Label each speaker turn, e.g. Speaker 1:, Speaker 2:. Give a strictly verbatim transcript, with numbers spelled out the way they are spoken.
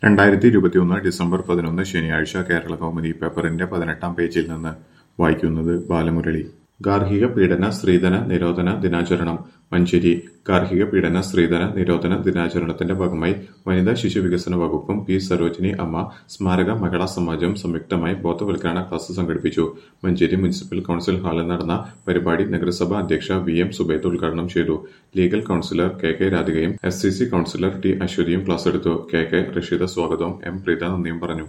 Speaker 1: രണ്ടായിരത്തി ഇരുപത്തിയൊന്ന് ഡിസംബർ പതിനൊന്ന് ശനിയാഴ്ച കേരളകൗമുദി പേപ്പറിന്റെ പതിനെട്ടാം പേജിൽ നിന്ന് വായിക്കുന്നത് ബാലമുരളി. ഗാർഹിക പീഡന സ്ത്രീധന നിരോധന ദിനാചരണം മഞ്ചേരി. ഗാർഹിക പീഡന സ്ത്രീധന നിരോധന ദിനാചരണത്തിന്റെ ഭാഗമായി വനിതാ ശിശു വികസന വകുപ്പും പി സരോജിനി അമ്മ സ്മാരക മഹിളാ സമാജവും സംയുക്തമായി ബോധവൽക്കരണ ക്ലാസ് സംഘടിപ്പിച്ചു. മഞ്ചേരി മുനിസിപ്പൽ കൗൺസിൽ ഹാളിൽ നടന്ന പരിപാടി നഗരസഭാ അധ്യക്ഷ വി എം സുബൈദ ഉദ്ഘാടനം ചെയ്തു. ലീഗൽ കൗൺസിലർ കെ കെ രാധികയും S C C counsellor T അശ്വതിയും ക്ലാസ്സെടുത്തു. കെ കെ റഷീദ സ്വാഗതവും എം പ്രീത നന്ദിയും പറഞ്ഞു.